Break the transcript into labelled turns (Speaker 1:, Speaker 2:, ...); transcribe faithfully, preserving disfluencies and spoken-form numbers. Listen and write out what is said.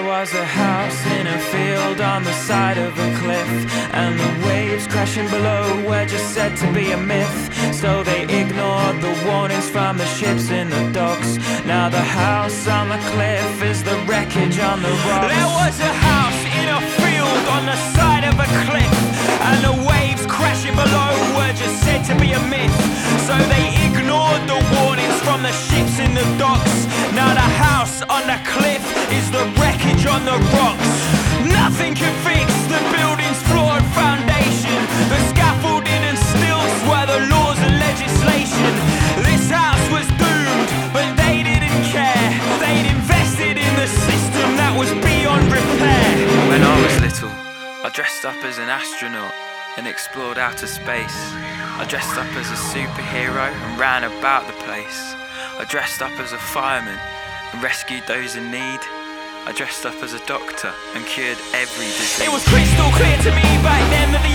Speaker 1: was a house in a field on the side of a cliff, and the waves crashing below were just said to be a myth. So they ignored the warnings from the ships in the docks. Now the house on the cliff is the wreckage on the rocks. There was a house in a field on the side of a cliff, and the waves crashing below were just said to be a myth. So they ignored the warnings from the ships in the docks. Now the house on the cliff is the wreckage on the rocks. Nothing can fix the building's flawed foundation. The scaffolding and stilts were the laws and legislation. This house was doomed, but they didn't care. They'd invested in the system that was beyond repair.
Speaker 2: When I was little, I dressed up as an astronaut and explored outer space. I dressed up as a superhero and ran about the place. I dressed up as a fireman and rescued those in need. I dressed up as a doctor and cured every disease.
Speaker 1: It was crystal clear to me back then that the